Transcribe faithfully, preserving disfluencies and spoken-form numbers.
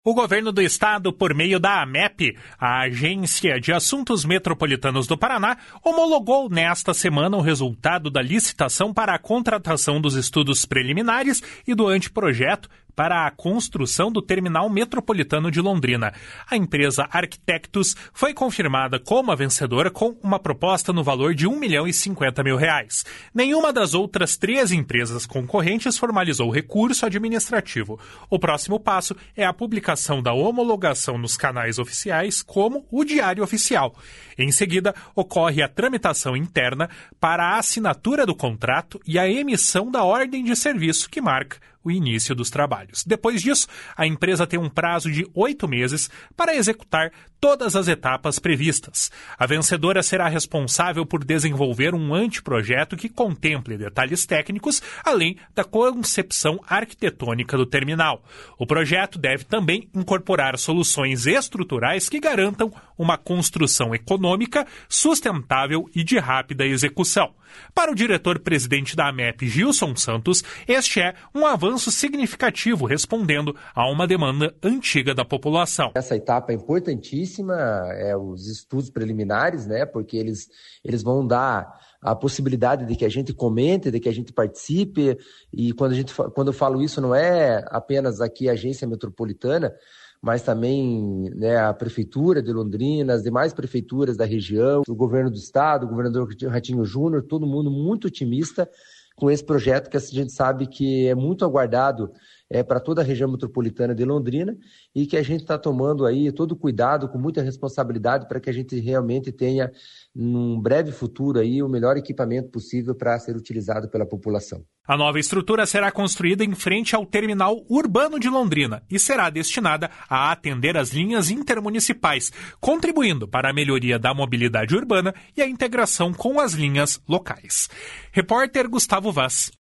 O governo do estado, por meio da AMEP, a Agência de Assuntos Metropolitanos do Paraná, homologou nesta semana o resultado da licitação para a contratação dos estudos preliminares e do anteprojeto para a construção do Terminal Metropolitano de Londrina. A empresa Arquitectus foi confirmada como a vencedora com uma proposta no valor de um milhão e cinquenta mil reais. Nenhuma das outras três empresas concorrentes formalizou o recurso administrativo. O próximo passo é a publicação da homologação nos canais oficiais, como o Diário Oficial. Em seguida, ocorre a tramitação interna para a assinatura do contrato e a emissão da ordem de serviço que marca o início dos trabalhos. Depois disso, a empresa tem um prazo de oito meses para executar todas as etapas previstas. A vencedora será responsável por desenvolver um anteprojeto que contemple detalhes técnicos, além da concepção arquitetônica do terminal. O projeto deve também incorporar soluções estruturais que garantam uma construção econômica, sustentável e de rápida execução. Para o diretor-presidente da AMEP, Gilson Santos, este é um avanço significativo respondendo a uma demanda antiga da população. Essa etapa é importantíssima, é os estudos preliminares, né, porque eles, eles vão dar a possibilidade de que a gente comente, de que a gente participe, e quando, a gente, quando eu falo isso não é apenas aqui a agência metropolitana, mas também, né, a Prefeitura de Londrina, as demais prefeituras da região, o governo do estado, o governador Ratinho Júnior, todo mundo muito otimista com esse projeto que a gente sabe que é muito aguardado é, para toda a região metropolitana de Londrina e que a gente está tomando aí todo cuidado, com muita responsabilidade para que a gente realmente tenha, num breve futuro, aí, o melhor equipamento possível para ser utilizado pela população. A nova estrutura será construída em frente ao terminal urbano de Londrina e será destinada a atender as linhas intermunicipais, contribuindo para a melhoria da mobilidade urbana e a integração com as linhas locais. Repórter Gustavo Vaz.